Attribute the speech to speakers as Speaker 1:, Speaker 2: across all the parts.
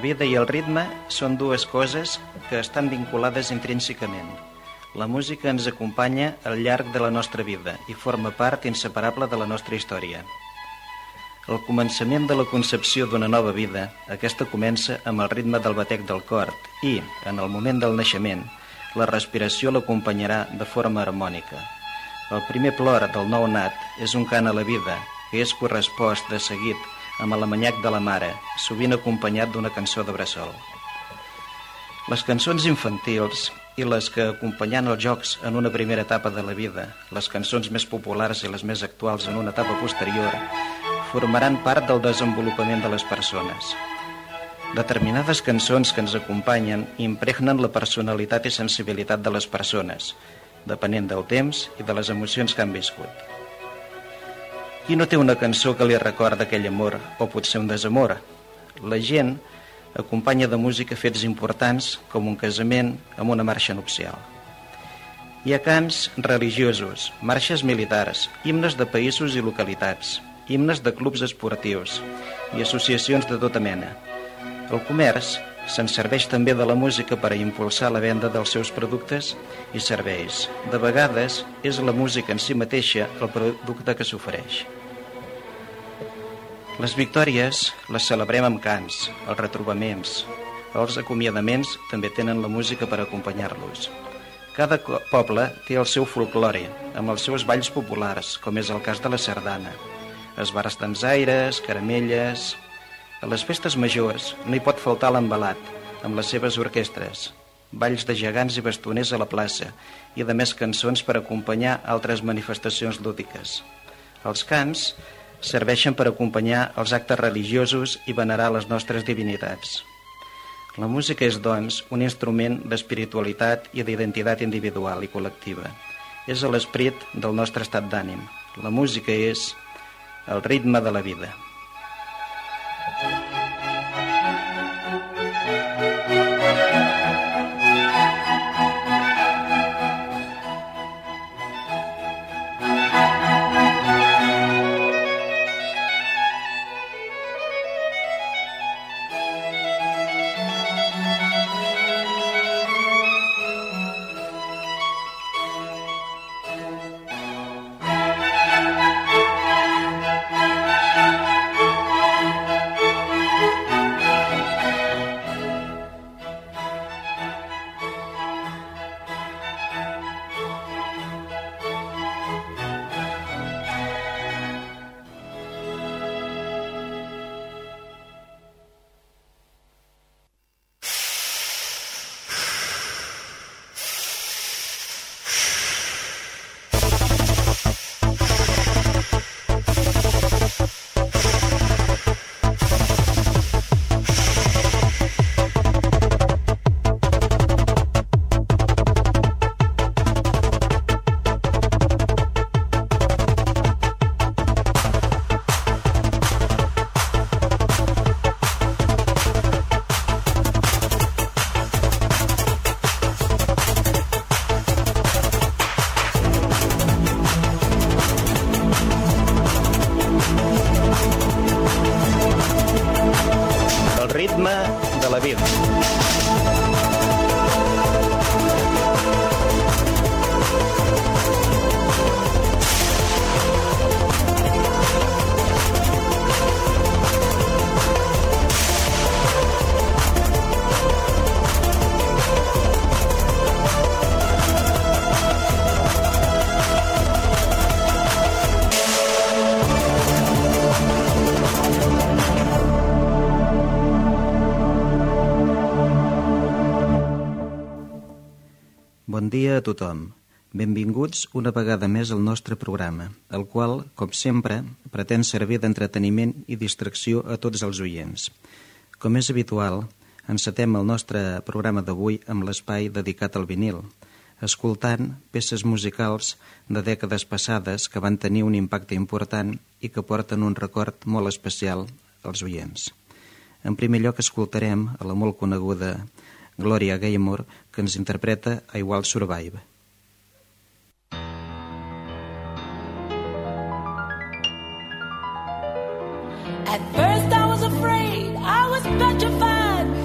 Speaker 1: vida i el ritme són dues coses que estan vinculades intrínsecament. La música ens acompanya al llarg de la nostra vida i forma part inseparable de la nostra història. El començament de la concepció d'una nova vida, aquesta comença amb el ritme del batec del cor i, en el moment del naixement, la respiració l'acompanyarà de forma harmònica. El primer plor del nou nat és un cant a la vida, que és correspost de seguit amb l'amanyac de la mare, sovint acompanyat d'una cançó de bressol. Les cançons infantils i les que acompanyen els jocs en una primera etapa de la vida, les cançons més populars i les més actuals en una etapa posterior, formaran part del desenvolupament de les persones. Determinades cançons que ens acompanyen impregnen la personalitat i sensibilitat de les persones, depenent del temps i de les emocions que han viscut. Qui no té una cançó que li recorda aquell amor o potser un desamor? La gent acompanya de música fets importants com un casament amb una marxa nupcial. Hi ha cants religiosos, marxes militars, himnes de països i localitats, himnes de clubs esportius i associacions de tota mena. El comerç se'n serveix també de la música per a impulsar la venda dels seus productes i serveis. De vegades és la música en si mateixa el producte que s'ofereix. Les victòries les celebrem amb cants, els retrobaments, els acomiadaments també tenen la música per acompanyar-los. Cada poble té el seu folklore, amb els seus balls populars, com és el cas de la sardana. Esbarts dansaires, caramelles... A les festes majors no hi pot faltar l'embalat, amb les seves orquestres, balls de gegants i bastoners a la plaça i de més cançons per acompanyar altres manifestacions lúdiques. Els cants serveixen per acompanyar els actes religiosos i venerar les nostres divinitats. La música és, doncs, un instrument d'espiritualitat i d'identitat individual i col·lectiva. És l'esperit del nostre estat d'ànim. La música és el ritme de la vida. ritme de la vida. Bon dia a tothom. Benvinguts una vegada més al nostre programa, el qual, com sempre, pretén servir d'entreteniment i distracció a tots els oients. Com és habitual, encetem el nostre programa d'avui amb l'espai dedicat al vinil, escoltant peces musicals de dècades passades que van tenir un impacte important i que porten un record molt especial als oients. En primer lloc escoltarem a la molt coneguda Gloria Gaynor, que ens interpreta I Will Survive.
Speaker 2: At first I was afraid, I was petrified.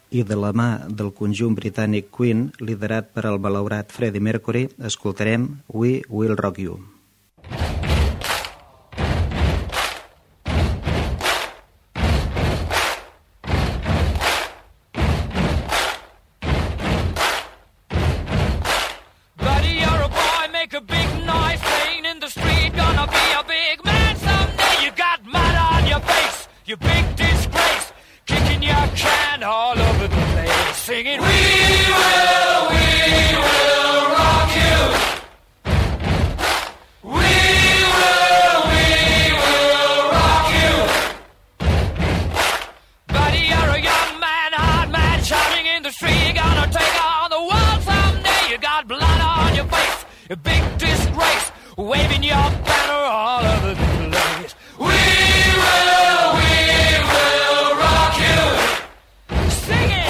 Speaker 1: I de la mà del conjunt britànic Queen, liderat per el malaurat Freddie Mercury, escoltarem We Will Rock You.
Speaker 2: Singing, we will rock you. We will rock you. Buddy, you're a young man, hard man, shouting in the street. You're gonna take on the world someday. You got blood on your face, a big disgrace, waving your banner all over the place. We will rock you. Sing it.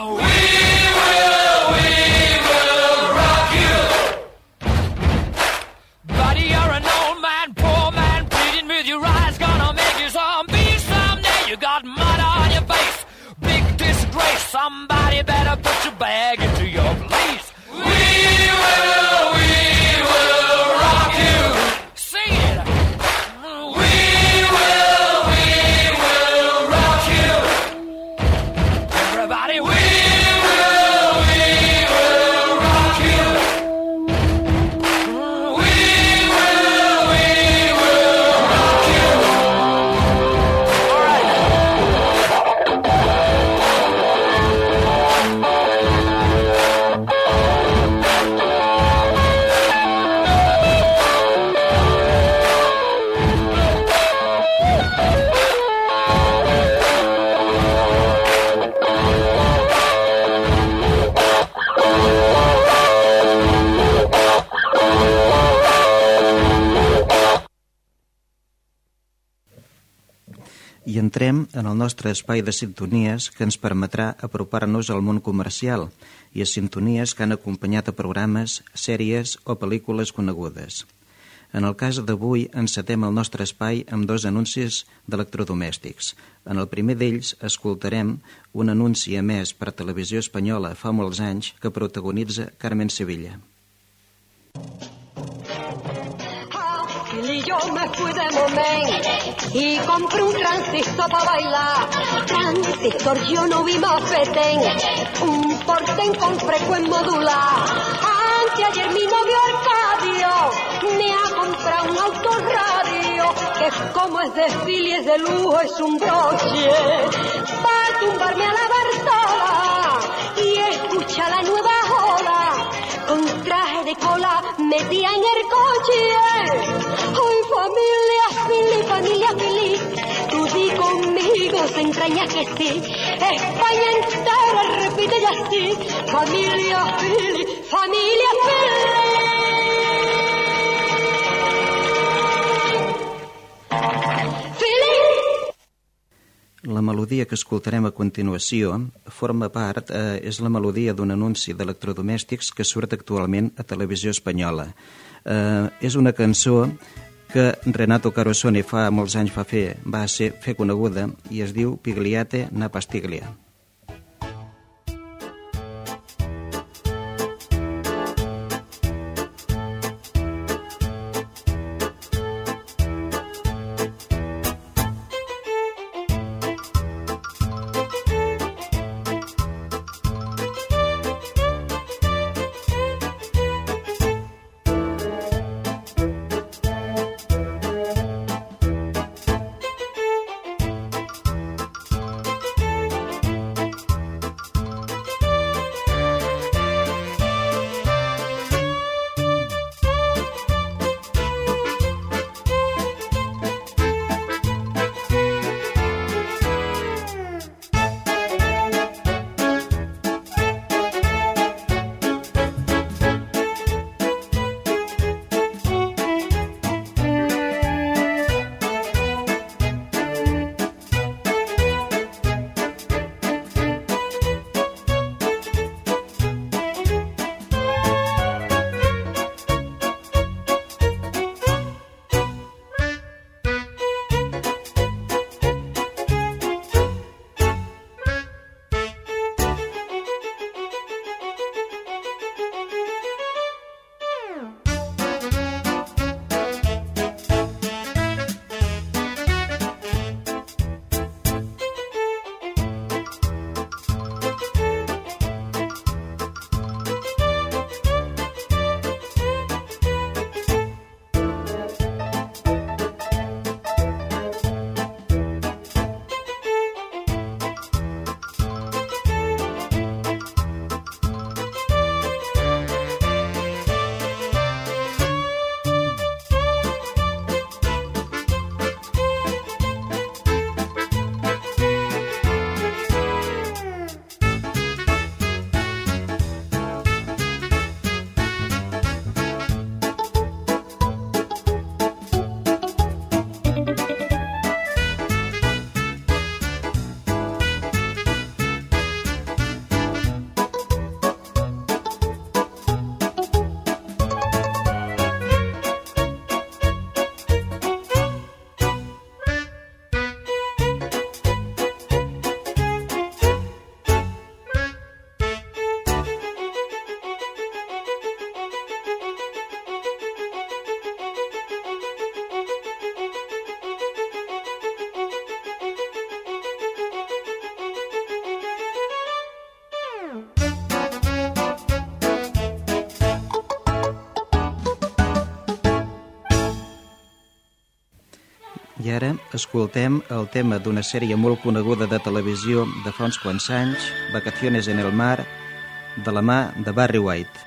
Speaker 2: Somebody better put your bag into your place. We will rock you. Sing it. We will rock you. Everybody, we will rock you. We will rock you. All right.
Speaker 1: I entrem en el nostre espai de sintonies que ens permetrà apropar-nos al món comercial i a sintonies que han acompanyat a programes, sèries o pel·lícules conegudes. En el cas d'avui encetem el nostre espai amb 2 anuncis d'electrodomèstics. En el primer d'ells escoltarem un anunci emès per Televisió Espanyola fa molts anys que protagonitza Carmen Sevilla.
Speaker 3: Y yo me fui de momento y compré un transistor para bailar. Transistor yo no vi más petén, un portén con frecuencia modular. Anteayer mi novio Arcadio me ha comprado un autorradio que como es de fili es de lujo, es un broche para tumbarme a la Bartola y escucha la nueva joda con traje de cola metía en el coche. Hoy familia feliz, tú di conmigo, se entraña que sí. España entera repite y así, familia feliz.
Speaker 1: La melodia que escoltarem a continuació forma part, és la melodia d'un anunci d'electrodomèstics que surt actualment a Televisió Espanyola. És una cançó que Renato Carosone fa molts anys va fer coneguda i es diu Pigliate na pastiglia. ara escoltem el tema d'una sèrie molt coneguda de televisió de fa uns quants anys, Vacaciones en el mar, de la mà de Barry White.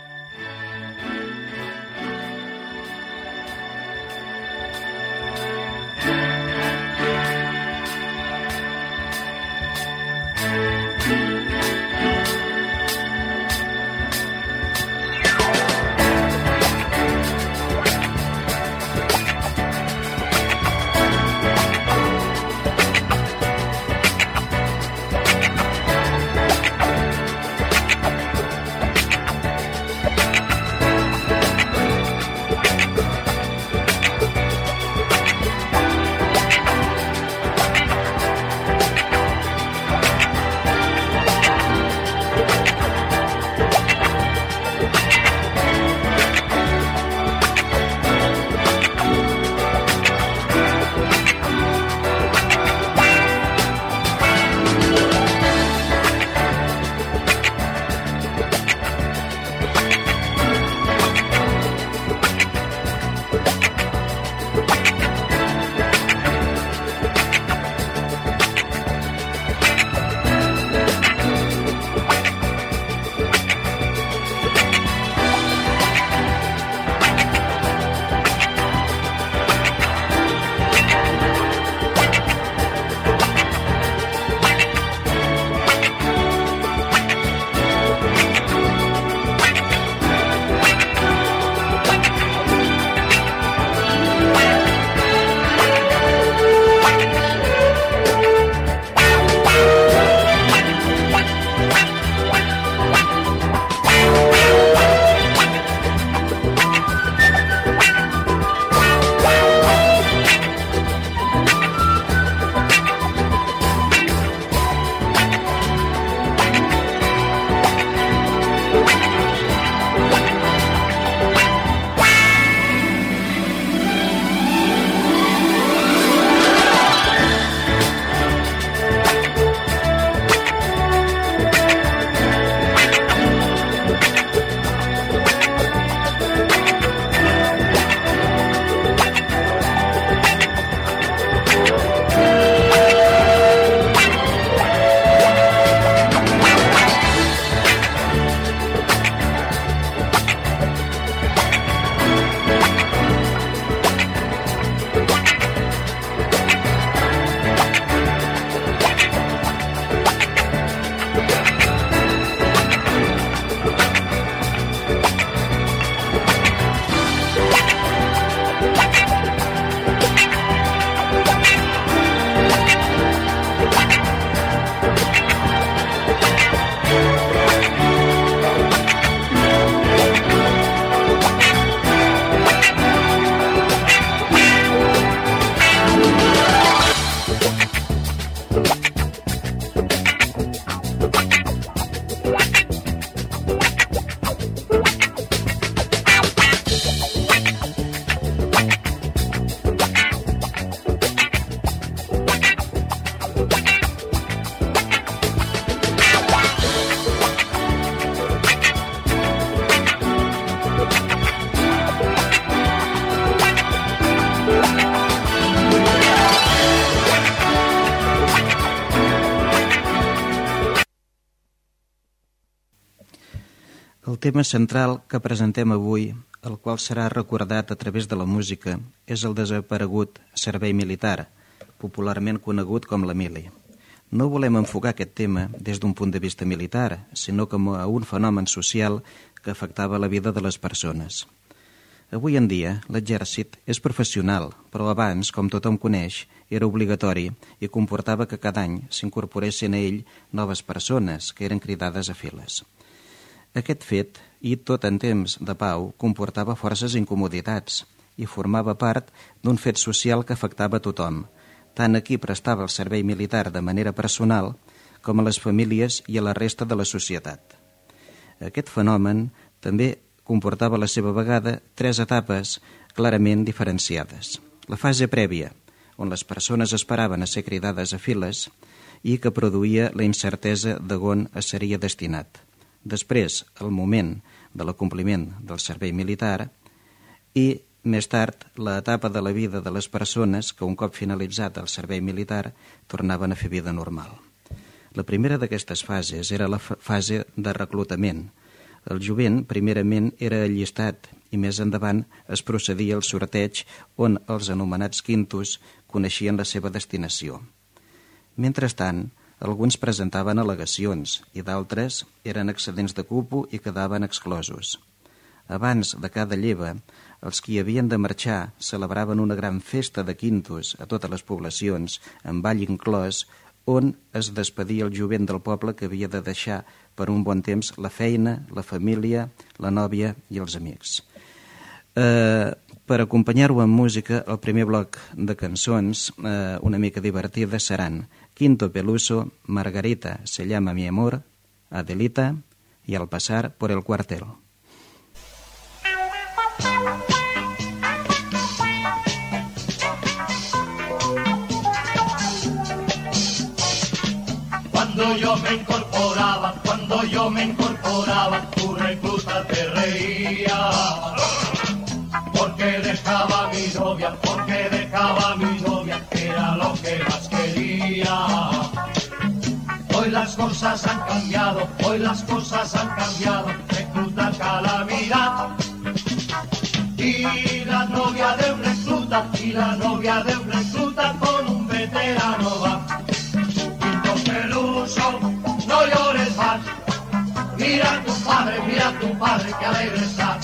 Speaker 1: El tema central que presentem avui, el qual serà recordat a través de la música, és el desaparegut servei militar, popularment conegut com la mili. No volem enfocar aquest tema des d'un punt de vista militar, sinó com a un fenomen social que afectava la vida de les persones. Avui en dia, l'exèrcit és professional, però abans, com tothom coneix, era obligatori i comportava que cada any s'incorporessin a ell noves persones que eren cridades a files. Aquest fet, i tot en temps de pau, comportava forces incomoditats i formava part d'un fet social que afectava a tothom, tant a qui prestava el servei militar de manera personal com a les famílies i a la resta de la societat. Aquest fenomen també comportava a la seva vegada 3 etapes clarament diferenciades. La fase prèvia, on les persones esperaven a ser cridades a files i que produïa la incertesa de on es seria destinat. Després, el moment de l'acompliment del servei militar i Més tard, l'etapa de la vida de les persones que un cop finalitzat el servei militar tornaven a fer vida normal. La primera d'aquestes fases era la fase de reclutament. El jovent primerament era allistat i més endavant es procedia al sorteig on els anomenats quintos coneixien la seva destinació. Mentrestant, alguns presentaven al·legacions i d'altres eren excedents de cupo i quedaven exclosos. Abans de cada lleva, els qui havien de marxar celebraven una gran festa de quintos a totes les poblacions, amb ball inclòs, on es despedia el jovent del poble que havia de deixar per un bon temps la feina, la família, la nòvia i els amics. Per acompanyar-ho amb música, el primer bloc de cançons, una mica divertides, seran Quinto Peluso, Margarita se llama mi amor, Adelita y Al pasar por el cuartel.
Speaker 4: Cuando yo me incorporaba, tu recluta te reía. Porque dejaba mi novia, que era lo que más quería. Hoy las cosas han cambiado, recluta calamidad. Y la novia de un recluta con un veterano va. Quinto Peluso, no llores más. Mira tu padre, que alegre está.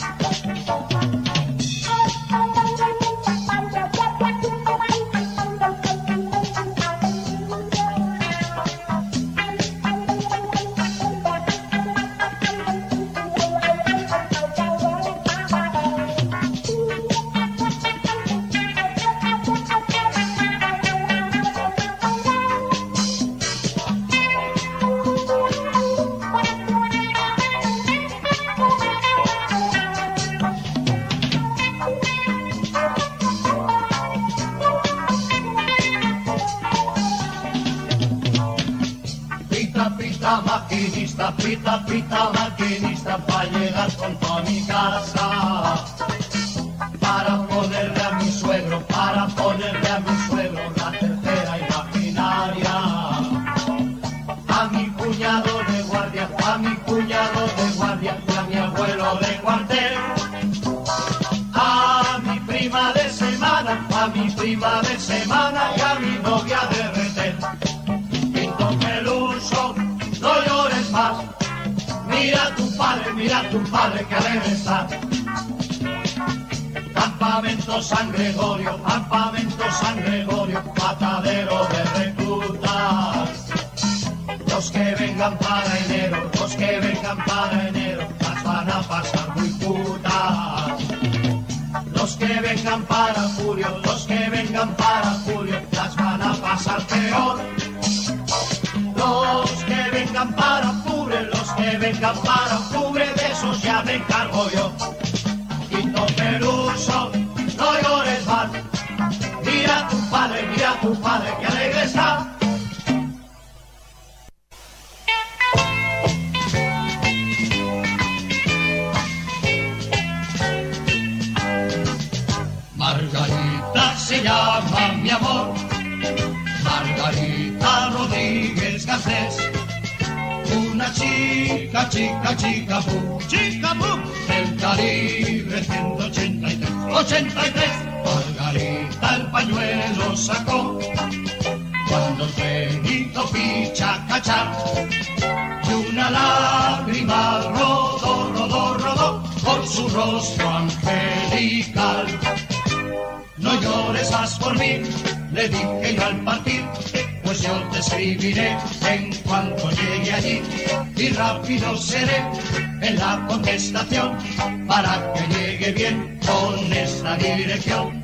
Speaker 4: Pita maquinista pa' llegar pronto a mi casa, para ponerle a mi suegro la tercera imaginaria. A mi cuñado de guardia y a mi abuelo de cuartel. A mi prima de semana y a mi novia de retén. Quinto Peluso, no llores más. Mira tu padre, que alegre está. Campamento San Gregorio, matadero de reclutas. Los que vengan para enero, las van a pasar muy putas. Los que vengan para julio, las van a pasar peor. Los que vengan para octubre, de esos ya me encargo yo. Quinto Peluso, no llores más. Mira tu padre, que alegre está. Margarita se llama mi amor, Margarita Rodríguez Garcés. Una chica, boom, del calibre 183. Margarita el pañuelo sacó cuando el Benito picha cachar. Y una lágrima rodó por su rostro angelical. No llores más por mí, le dije yo al partir, pues yo te escribiré en cuanto llegue allí, y rápido seré en la contestación para que llegue bien con esta dirección.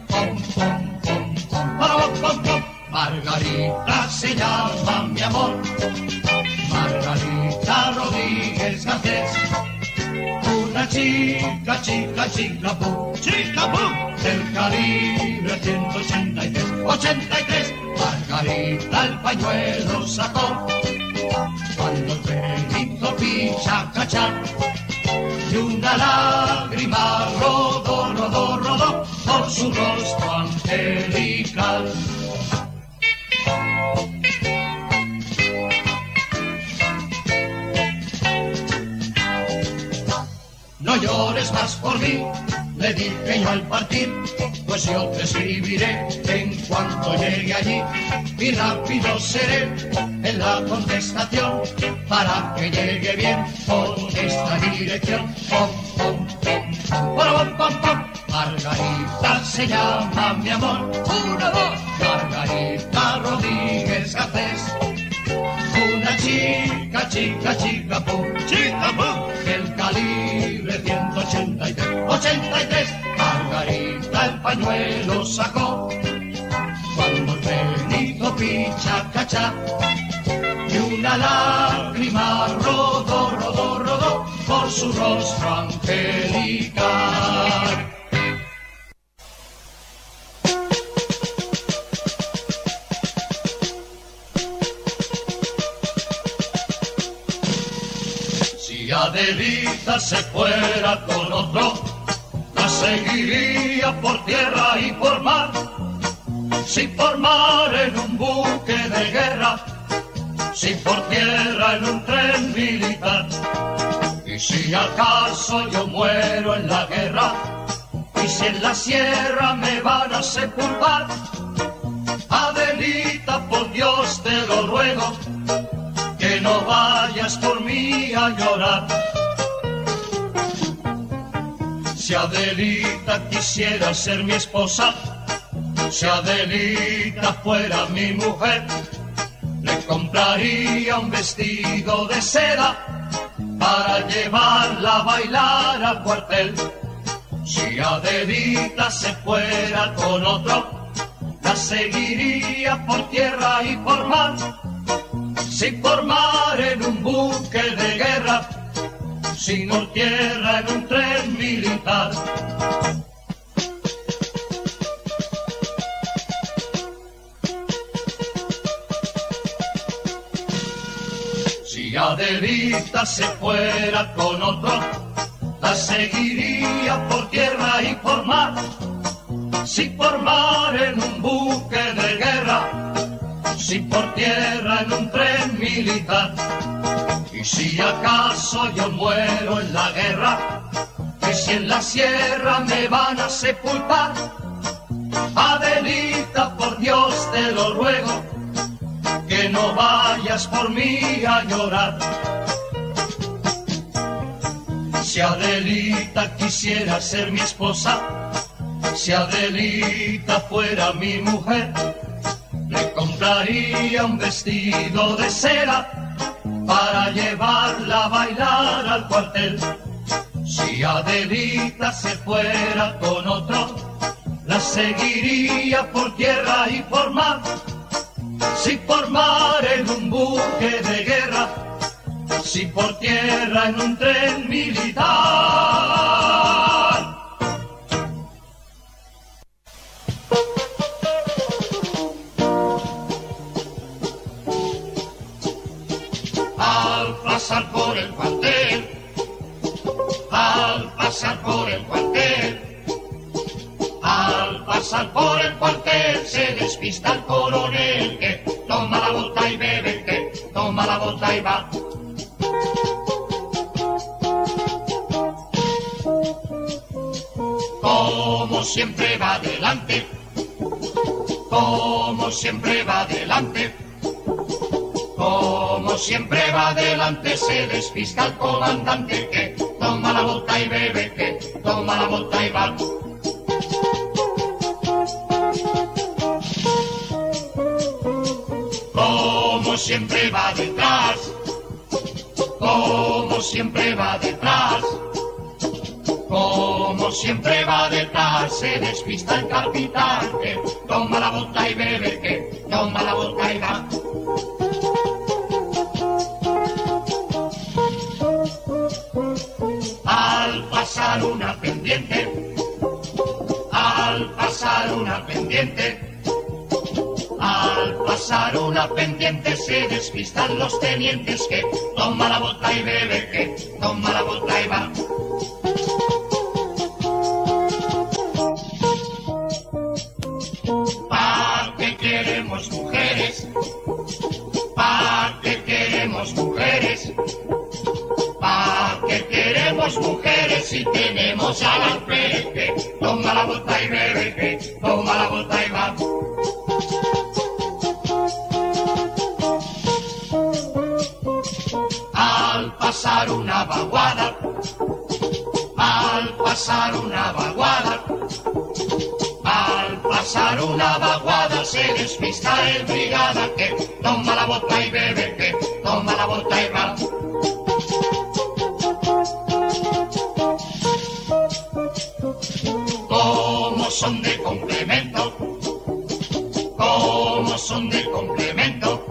Speaker 4: Margarita se llama mi amor, Margarita Rodríguez Garcés. Una chica, boom, del calibre 183. Margarita el pañuelo sacó cuando el Benito picha cachar. Y una lágrima rodó por su rostro angelical. No llores más por mí, le dije yo al partir, pues yo te escribiré en cuanto llegue allí, y rápido seré en la contestación, para que llegue bien por esta dirección. Pom, pom, pom, pom, pom, pom. Margarita se llama mi amor, una voz, Margarita Rodríguez Garcés. Una chica, chica, chica, pum, chica, pum, del calibre 183, Margarita el pañuelo sacó, cuando el Benito picha, cacha, y una lágrima rodó, rodó, rodó, por su rostro angelical. Si Adelita se fuera con otro, la seguiría por tierra y por mar, si por mar en un buque de guerra, si por tierra en un tren militar. Y si acaso yo muero en la guerra, y si en la sierra me van a sepultar, Adelita, por Dios te lo ruego, que no vayas por mí a llorar. Si Adelita quisiera ser mi esposa, si Adelita fuera mi mujer, le compraría un vestido de seda para llevarla a bailar al cuartel. Si Adelita se fuera con otro, la seguiría por tierra y por mar, si por mar en un buque de guerra, si por tierra en un tren militar. Si Adelita se fuera con otro, la seguiría por tierra y por mar, si por mar en un buque de guerra, si por tierra en un tren militar. Y si acaso yo muero en la guerra, que si en la sierra me van a sepultar, Adelita, por Dios te lo ruego, que no vayas por mí a llorar. Si Adelita quisiera ser mi esposa, si Adelita fuera mi mujer, le compraría un vestido de seda para llevarla a bailar al cuartel. Si Adelita se fuera con otro, la seguiría por tierra y por mar, si por mar en un buque de guerra, si por tierra en un tren militar. Al pasar por el cuartel, al pasar por el cuartel, al pasar por el cuartel, se despista el coronel, que toma la bota y bebe, que toma la bota y va. Como siempre va adelante, como siempre va adelante, como siempre va adelante, se despista el comandante, que toma la bota y bebe, que toma la bota y va. Como siempre va detrás, como siempre va detrás, como siempre va detrás, se despista el capitán, que toma la bota y bebe, que toma la bota y va. Al pasar una pendiente, al pasar una pendiente, al pasar una pendiente, se despistan los tenientes, que toma la bota y bebe, que toma la bota y va. tenemos ya al frente. Toma la bota y bebe, toma la bota y va. Al pasar una vaguada, al pasar una vaguada, al pasar una vaguada se despista el brigada que toma la bota y bebe, que toma la bota y va. Como son de complemento, como son de complemento,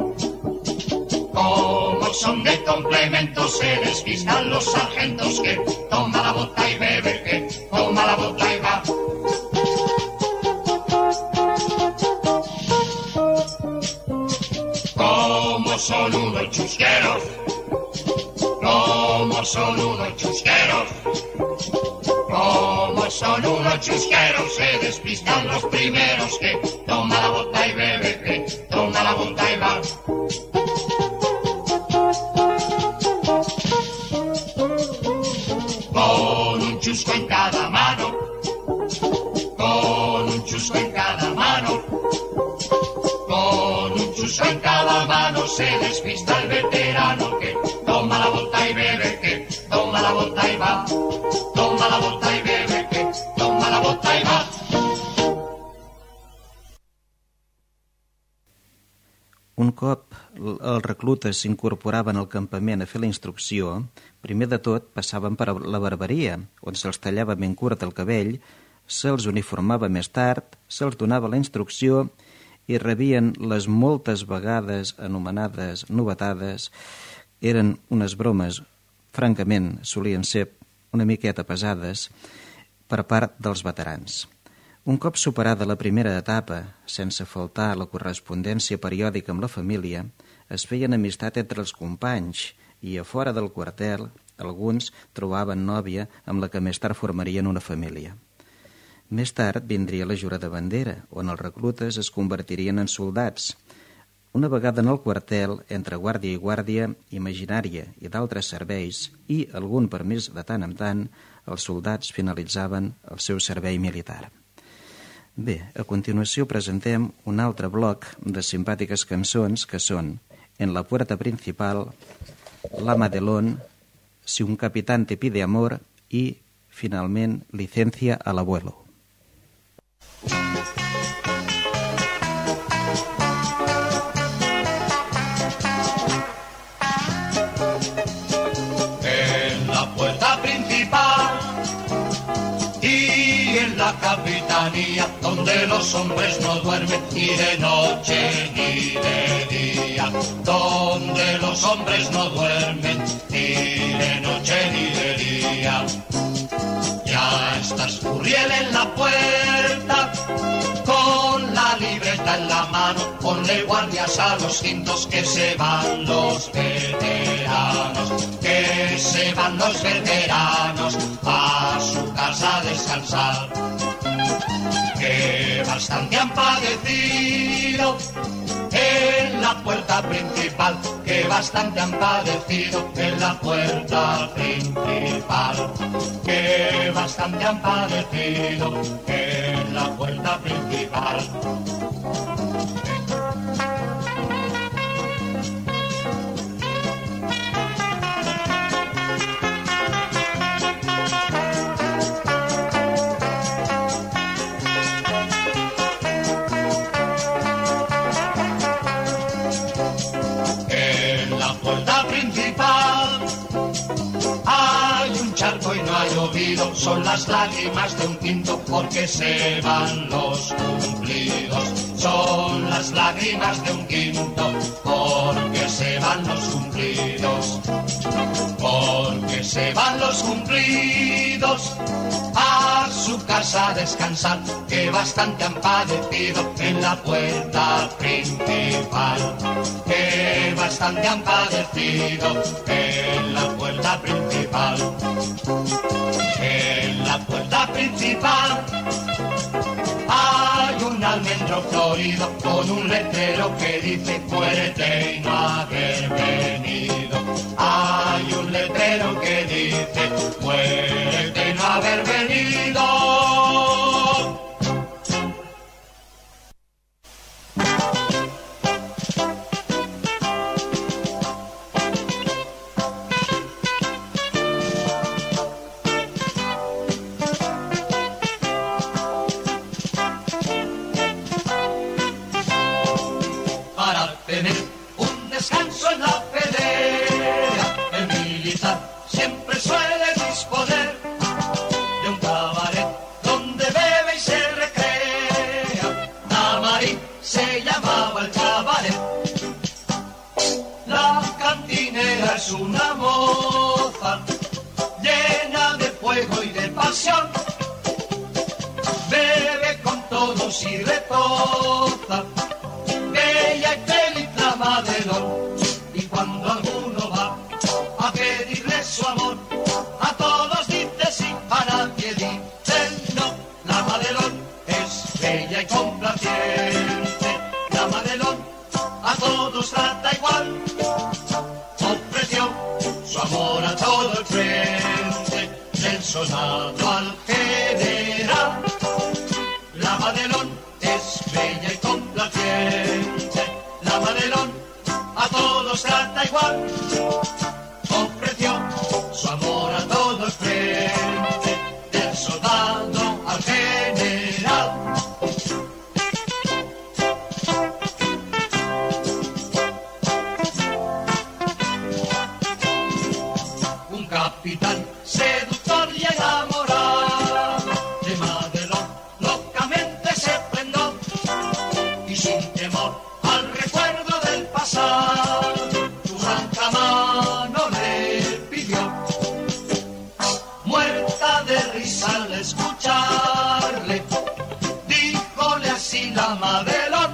Speaker 4: como son de complemento, se despistan los sargentos que toma la bota y bebe, que toma la bota y va. Como son unos chusqueros, como son unos chusqueros, como son unos chusqueros, se despistan los primeros que toma la bota y bebe, que toma la bota y va. Con un chusco en cada mano, con un chusco en cada mano, con un chusco en cada mano, se despista el veterano que toma la bota y bebe, que toma la bota y va. Toma la bota y bebe, que toma la bota y va.
Speaker 1: Un cop els reclutes s'incorporaven al campament a fer la instrucció, primer de tot passaven per la barberia, on se'ls tallava ben curt el cabell, se'ls uniformava més tard, se'ls donava la instrucció i rebien les moltes vegades anomenades novetades. Eren unes bromes, francament, solien ser una miqueta pesades per part dels veterans. Un cop superada la primera etapa, sense faltar la correspondència periòdica amb la família, es feien amistat entre els companys i a fora del quartel alguns trobaven nòvia amb la que més tard formarien una família. Més tard vindria la jura de bandera, on els reclutes es convertirien en soldats. Una vegada en el quartel, entre guàrdia i guàrdia, imaginària i d'altres serveis, i algun permís de tant en tant, els soldats finalitzaven el seu servei militar. Bé, a continuació presentem un altre bloc de simpàtiques cançons que són En la puerta principal, La Madelón, Si un capitán te pide amor i, finalment, Licencia al abuelo.
Speaker 4: La capitanía, donde los hombres no duermen ni de noche ni de día, donde los hombres no duermen ni de noche ni de día. Ya está Escurriel en la puerta, con la libreta en la mano, ponle guardias a los quintos que se van los veteranos, que se van los veteranos a su casa a descansar. Que bastante han padecido en la puerta principal, que bastante han padecido en la puerta principal, que bastante han padecido en la puerta principal. Son las lágrimas de un quinto porque se van los cumplidos. Son las lágrimas de un quinto porque se van los cumplidos. Porque se van los cumplidos a su casa a descansar, que bastante han padecido en la puerta principal. Que bastante han padecido en la puerta principal. En la puerta principal hay un almendro florido con un letrero que dice muérete y no haber venido. Hay un letrero que dice muérete y no haber descanso en la pelea. El militar siempre suele disponer de un cabaret donde bebe y se recrea. Namarín se llamaba el cabaret. La cantinera es una moza llena de fuego y de pasión. Bebe con todos y retoza. Bella y feliz la Madelón. Y cuando alguno va a pedirle su amor, a todos dice sí, a nadie dice no. La Madelón es bella y complaciente. La Madelón a todos trata igual. Ofreció su amor a todo el frente, del soldado al general. La Madelón es bella y complaciente. La Madelón a todos trata igual. Ofreció su amor a todo el frente, del soldado al general. Un capitán seductor y enamorado de Madelón locamente se prendó, y sin temor al recuerdo del pasado, su blanca mano le pidió. Muerta de risa al escucharle, díjole así la Madelón: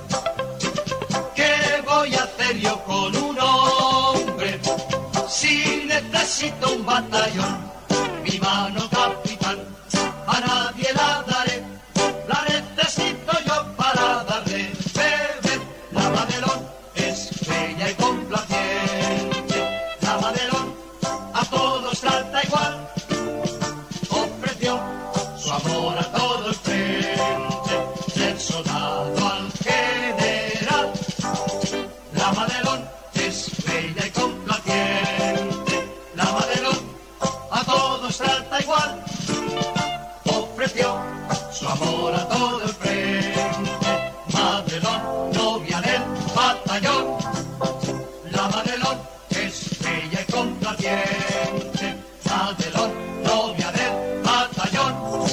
Speaker 4: ¿qué voy a hacer yo con un hombre si necesito un batallón? Mi mano, capitán, a nadie la daré, la necesito yo para darle beber. La Madelón es bella y complaciente. La Madelón a todos trata igual. Ofreció su amor a todo el frente, del soldado al general. La Madelón es bella y complaciente. La Madelón a todos trata igual. Ofreció su amor a todo el frente. Madelón, novia del batallón. La Madelón es bella y complaciente. Madelón, novia del batallón.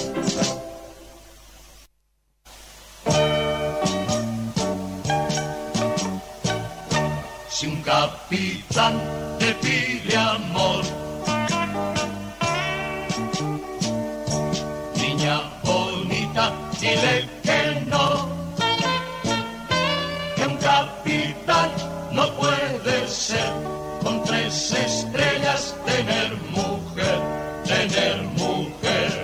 Speaker 4: Si un capitán te pide amor, niña bonita, dile que no. Que un capitán no puede ser con 3 estrellas tener mujer, tener mujer.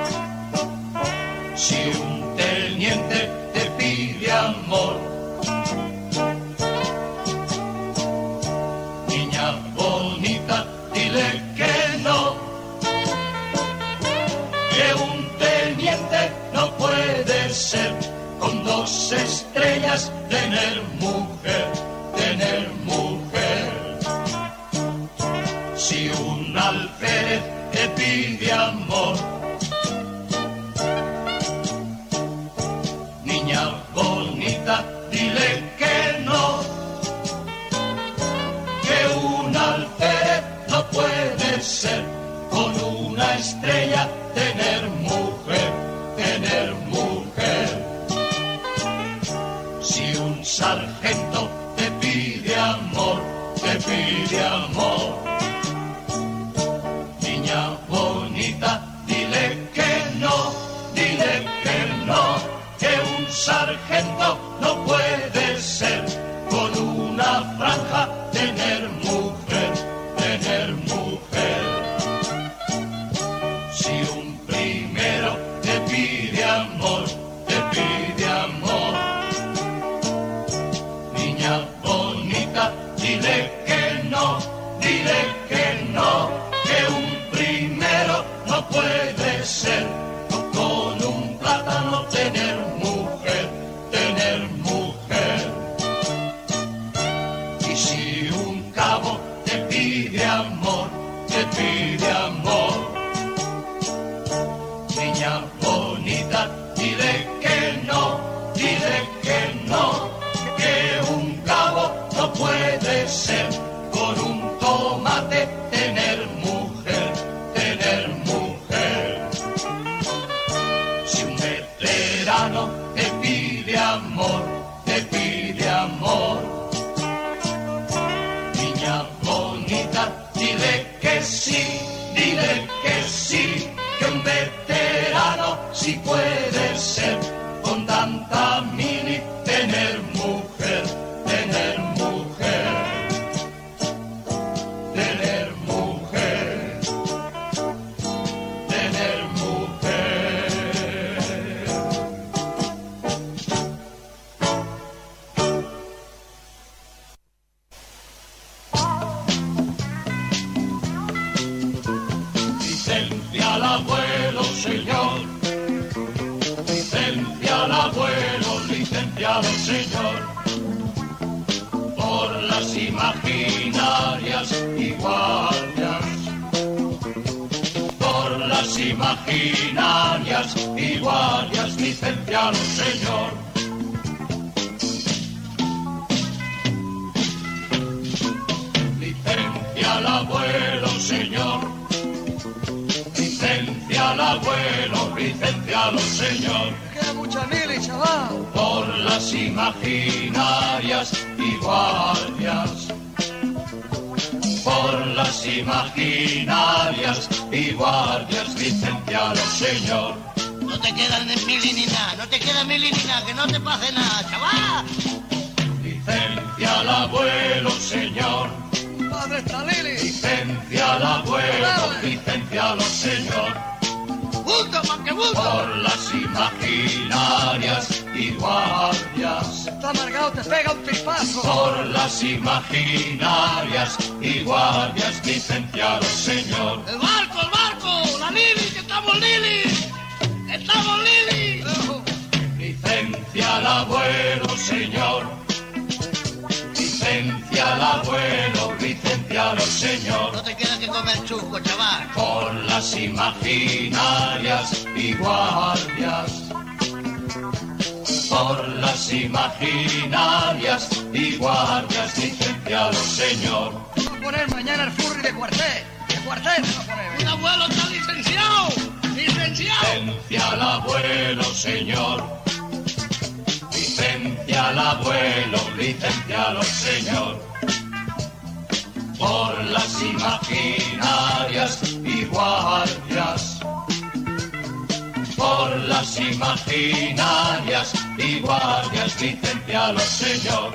Speaker 4: Si un teniente te pide amor, niña bonita, dile que no. Que un teniente no puede ser con 2 estrellas tener mujer, tener mujer. Si un alférez te pide amor, niña bonita, dile que no. Que un alférez no puede ser con 1 estrella tener mujer, tener mujer. Si un sargento te pide amor, te pide amor, niña bonita, dile que no, dile que no. Que un sargento no puede ser con 1 franja tener mujer, tener mujer. Si un primero te pide amor, te pide amor, niña bonita, dile que no, dile que no. Que un primero no puede ser con un plátano tener mujer, tener mujer. Y si un cabo te pide amor, te pide amor, niña bonita, dile que no, dile que no. Que un cabo no puede licenciado señor, por las imaginarias y guardias, por las imaginarias y guardias, licenciado señor. Licencia al abuelo señor, licencia al abuelo, licenciado señor.
Speaker 5: Queda mucha mili, chaval.
Speaker 4: Por las imaginarias y guardias, por las imaginarias y guardias, licenciado señor.
Speaker 6: No te quedan ni mili ni nada, no te queda mili ni nada, que no te pase nada, chaval.
Speaker 4: Licencia al abuelo señor,
Speaker 5: Padre está Lili.
Speaker 4: licencia al abuelo, licenciado señor.
Speaker 6: ¡Bulto, man, que bulto!
Speaker 4: Por las imaginarias y guardias,
Speaker 5: Está amargado, te pega un pispazo.
Speaker 4: por las imaginarias y guardias, licenciado señor.
Speaker 6: ¡El barco! ¡La Lili, que estamos Lili! ¡Estamos Lili!
Speaker 4: Licencia al abuelo señor, licencia al abuelo, licenciado señor.
Speaker 6: No te queda que comer chusco, chaval.
Speaker 4: Por las imaginarias y guardias, por las imaginarias y guardias, licenciado señor.
Speaker 5: Vamos a poner mañana el furry de cuartel. De cuartel vamos a poner.
Speaker 6: ¡Un abuelo está licenciado! ¡Licenciado!
Speaker 4: Licencia al abuelo señor, licencia al abuelo, licenciado señor. Por las imaginarias y guardias, por las imaginarias y guardias, licenciado señor.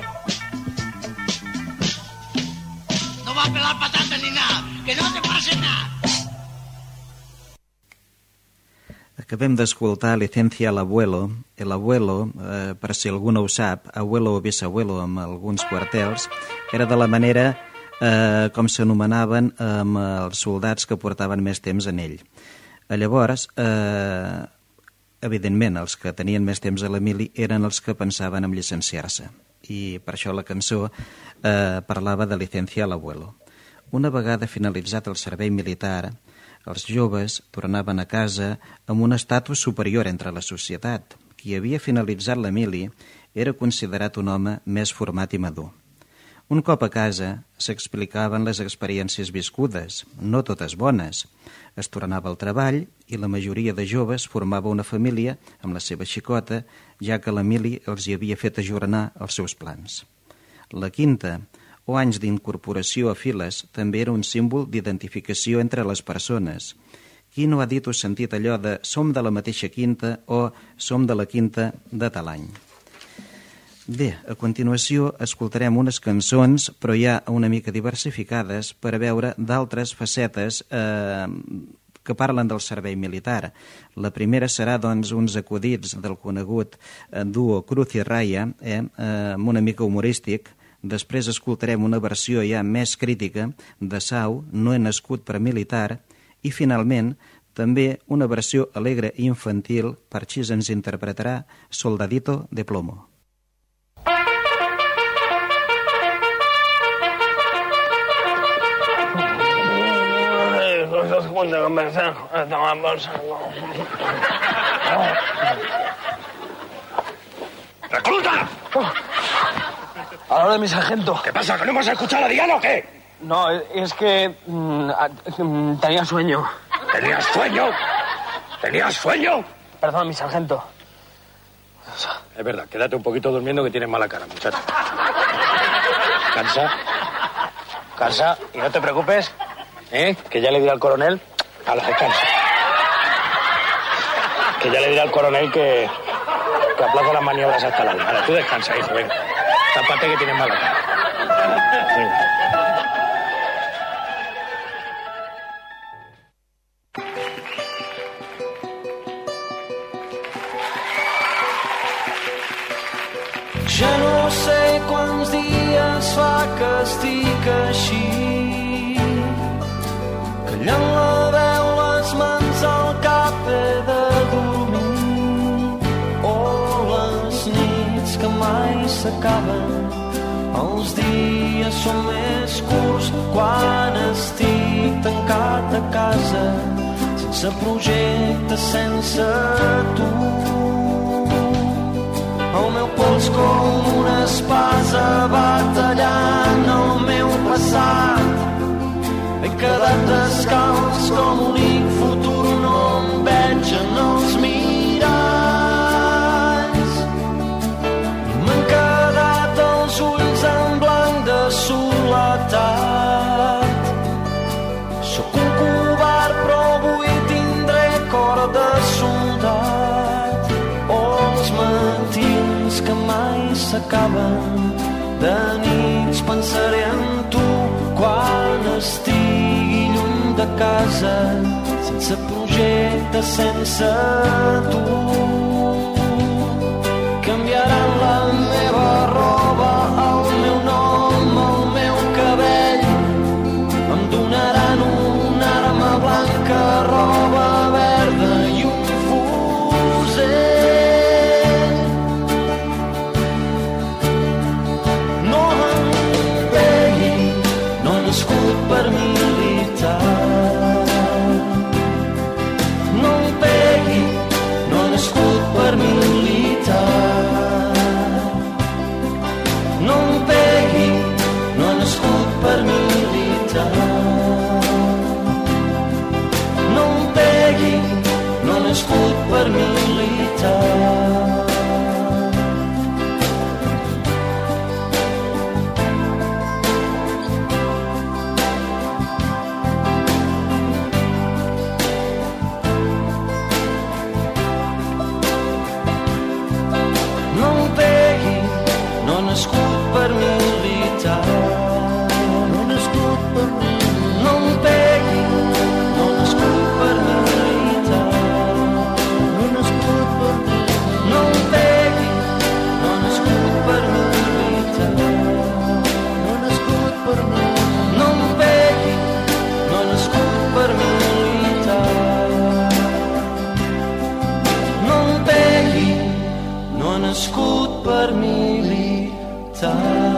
Speaker 6: No va a pelar patatas ni nada, que no te pase nada.
Speaker 1: Acabem d'escoltar Licencia al abuelo. El abuelo, per si algú no ho sap, abuelo o bisabuelo amb alguns quartels, era de la manera com s'anomenaven amb els soldats que portaven més temps en ell. Llavors, evidentment, els que tenien més temps a la mili eren els que pensaven en llicenciar-se. I per això la cançó parlava de Licencia al abuelo. Una vegada finalitzat el servei militar, els joves tornaven a casa amb un estatus superior entre la societat. Qui havia finalitzat la mili era considerat un home més format i madur. Un cop a casa s'explicaven les experiències viscudes, no totes bones. Es tornava al treball i la majoria de joves formava una família amb la seva xicota, ja que la mili els hi havia fet ajornar els seus plans. La quinta, o anys d'incorporació a files, també era un símbol d'identificació entre les persones. Qui no ha dit o sentit allò de som de la mateixa quinta o som de la quinta de tal any? Bé, a continuació escoltarem unes cançons, però ja una mica diversificades, per veure d'altres facetes que parlen del servei militar. La primera serà, doncs, uns acudits del conegut duo Cruz i Raya, amb una mica humorístic. Després escoltarem una versió ja més crítica de Sau, No he nascut per militar, i finalment també una versió alegre i infantil, per així ens interpretarà Soldadito de plomo.
Speaker 7: ¡Recluta!
Speaker 8: A la hora de mi sargento.
Speaker 7: ¿Qué pasa? ¿Que no hemos escuchado a Diana o qué?
Speaker 8: No, es que tenía sueño.
Speaker 7: ¿Tenías sueño? ¿Tenías sueño?
Speaker 8: Perdón, mi sargento.
Speaker 7: Es verdad, quédate un poquito durmiendo que tienes mala cara, muchacho. Cansa, y no te preocupes, que ya le diré al coronel a la descansa. Que ya le diré al coronel que aplaza las maniobras hasta la hora. Ahora, tú descansa, hijo, venga. Tápate que tienes mala cara. Venga.
Speaker 9: Ja no sé quants dies fa que estic així, callant la veu, les mans al cap, he de dormir. Oh, les nits que m'ha s'acaben. Els dies són més curts quan estic tancat a casa, sense projecte, sense tu. El meu pols com una espasa va tallant el meu passat. He quedat descalç com l'únic futur, no em veig en els miralls. M'han quedat els ulls en blanc de soledat. Sóc un covard però avui tindré cor de soldat. Els matins que mai s'acaben, de nits pensaré en tu quan estigui lluny de casa, sense projecte, sense tu. Canviaran la meva roba, el meu nom, el meu cabell. Em donaran una arma blanca, roba verda i un fusell. No em pegui, no he nascut per militar. No em pegui, no he nascut per militar. No em pegui, no he nascut per militar. No em pegui, no he nascut per militar. No em pegui, no he nascut per militar. No he nascut per militar. No em pegui, no he nascut per militar. No he nascut per militar. No em pegui, no he nascut per militar. No he nascut per militar. No em pegui, no he nascut per militar. No em pegui, no he nascut per militar.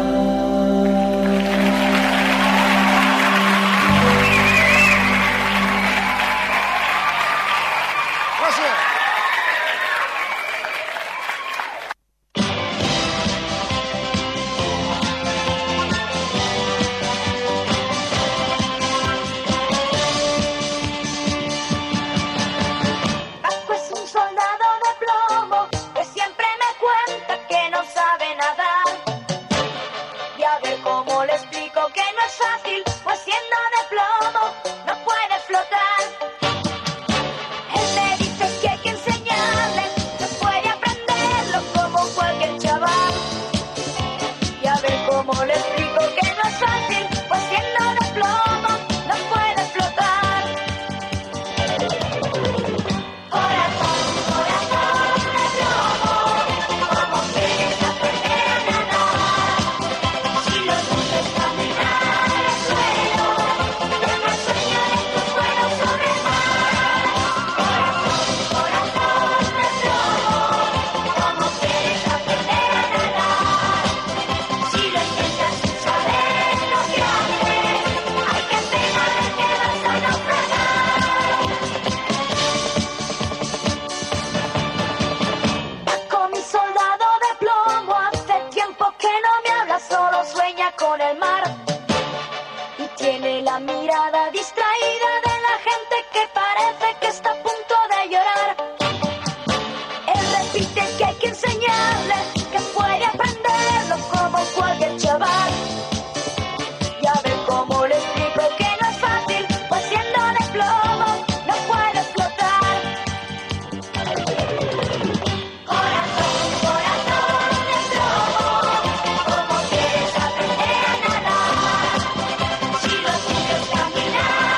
Speaker 10: Paco es un soldado de plomo que siempre me cuenta que no sabe nadar. Y a ver cómo le explico que no es fácil, pues siendo de plomo no puede flotar. Él me dice que hay que enseñarle, que puede aprenderlo como cualquier chaval. Y a ver cómo le explico que no es fácil, pues siendo de plomo no puede flotar. Corazón, corazón de plomo, ¿cómo quieres aprender a nadar? Si los hundes caminar el suelo, deja el sueño de tus vuelos sobre el mar. Corazón, corazón de plomo, ¿cómo quieres aprender a nadar? Si lo intentas sin saber lo que haces, hay que pegar que vas a naufragar. Paco, mi soldado de plomo, hace tiempo que no me habla, solo sueña con el mar. Y tiene la mirada distraída de la gente que parece que está a punto de llorar. Él repite que hay que enseñarle, que puede aprenderlo como cualquier chaval. Y a ver cómo le explico que no es fácil, pues siendo de plomo no puede flotar. Corazón, corazón de plomo, ¿cómo quieres aprender a nadar? Si los hundes caminar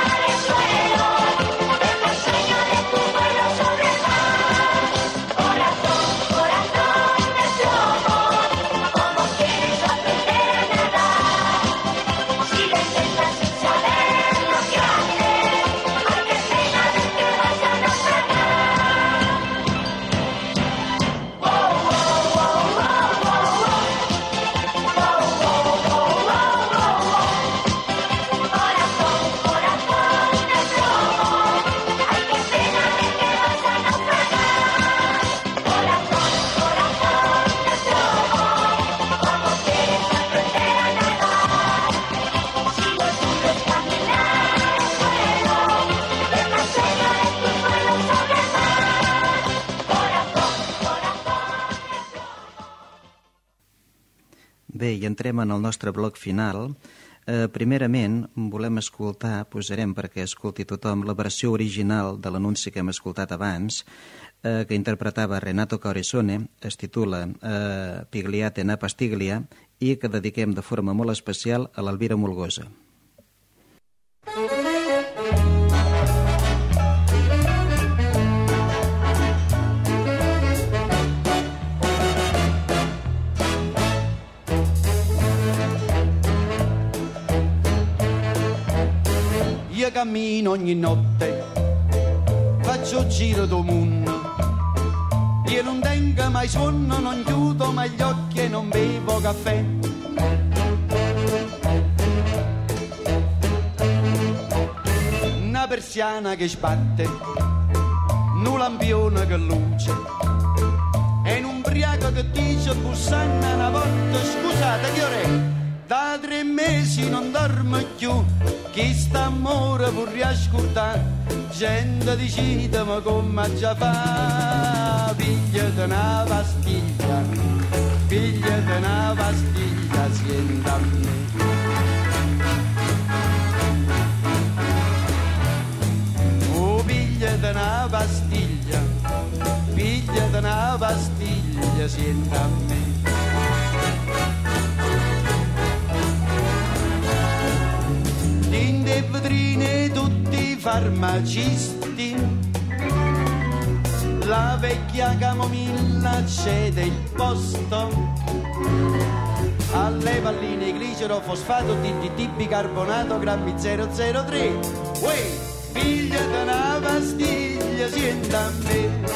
Speaker 1: Bé, i entrem en el nostre bloc final. Primerament, volem escoltar, posarem perquè escolti tothom, la versió original de l'anunci que hem escoltat abans, que interpretava Renato Cauresone, es titula Pigliate na pastiglia, i que dediquem de forma molt especial a l'Elvira Molgosa.
Speaker 11: Io cammino ogni notte, faccio giro do mondo. Io non tengo mai sonno, non chiudo mai gli occhi e non bevo caffè. Una persiana che sbatte, un lampione che luce, e un ubriaco che dice bussando una volta: scusate che ore, da 3 mesi non dormo più, chi sta amore vorrei ascoltare, gente decidimi come già fa. Pigliate una pastiglia, pigliate una pastiglia, sienta a me. Oh, pigliate una pastiglia, pigliate una pastiglia, sienta a me. In le vetrine tutti i farmacisti, la vecchia camomilla cede il posto alle palline glicero, fosfato, DDT, bicarbonato, grammi 003. Uè, pigliate una pastiglia, sienta a me.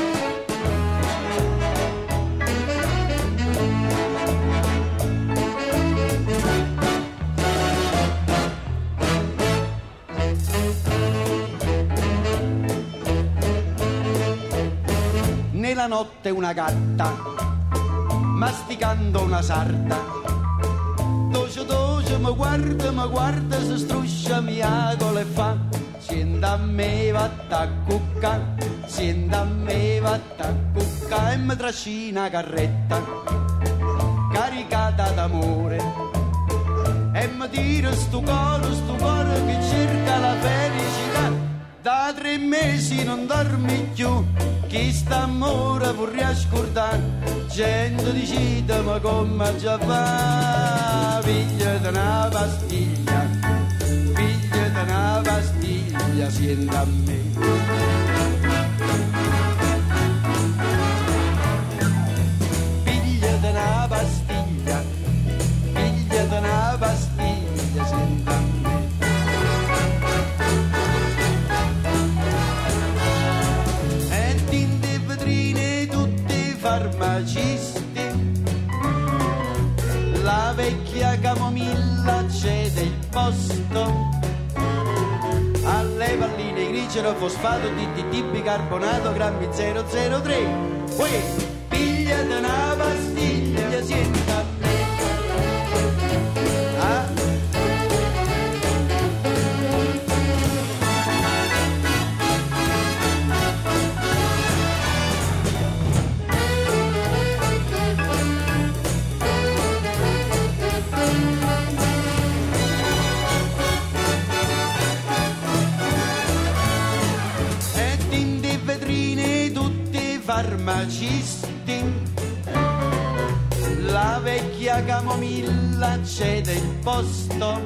Speaker 11: Nella notte una gatta, masticando una sarta, doce doce mi guarda, si struscia miagola e fa: sienta a me, vatta a cucca, sienta a me, vatta a cucca. E mi trascina carretta, caricata d'amore, e mi tira sto cuore che cerca la felicità. Da 3 mesi non dormi più, chi sta amore vorrei ascoltare, gente decidimi come già fa. Pigliate una pastiglia, pigliate una pastiglia, sienta a me. Pigliate una pastiglia, pigliate una pastiglia, sienta a me. Farmacisti, la vecchia camomilla cede il posto alle palline glicero, fosfato, DDT, bicarbonato, grammi 003. Uè, pigliate una pastiglia, sienta a me. Farmacisti, la vecchia camomilla cede il posto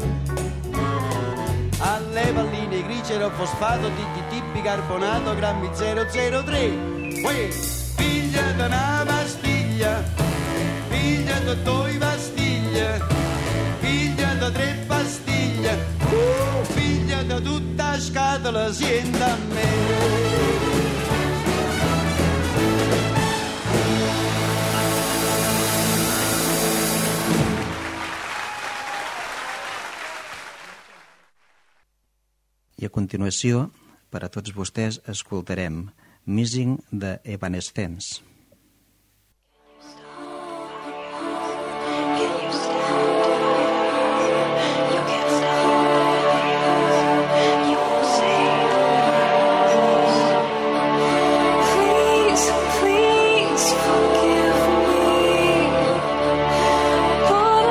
Speaker 11: alle palline glicero, fosfato, DDT, bicarbonato, grammi 003. Uè, pigliate una pastiglia, pigliate 2 pastiglie, pigliate 3 pastiglie, pigliate tutta scatola, sienta a me.
Speaker 1: I a continuació, per a tots vostès, escoltarem Missing de Evanescence.
Speaker 10: Please forgive me, but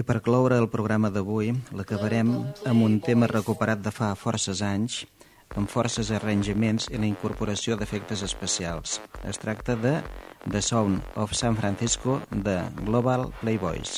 Speaker 1: per cloure el programa d'avui, l'acabarem amb un tema recuperat de fa forces anys, amb forces arranjaments i la incorporació d'efectes especials. Es tracta de The Sound of San Francisco de Global Playboys.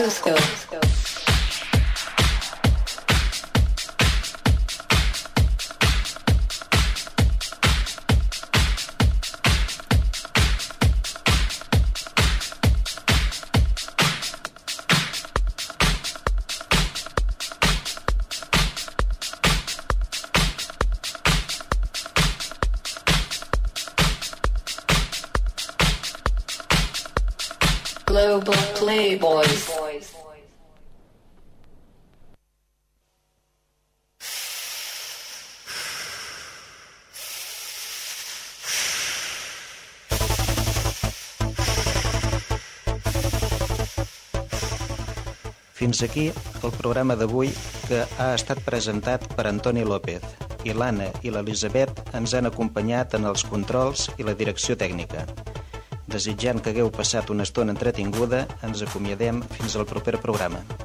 Speaker 12: Cusco. Global Playboys.
Speaker 1: Fins aquí el programa d'avui, que ha estat presentat per Antoni López, i l'Anna i l'Elisabet ens han acompanyat en els controls i la direcció tècnica. Desitjant que hagueu passat una estona entretinguda, ens acomiadem fins al proper programa.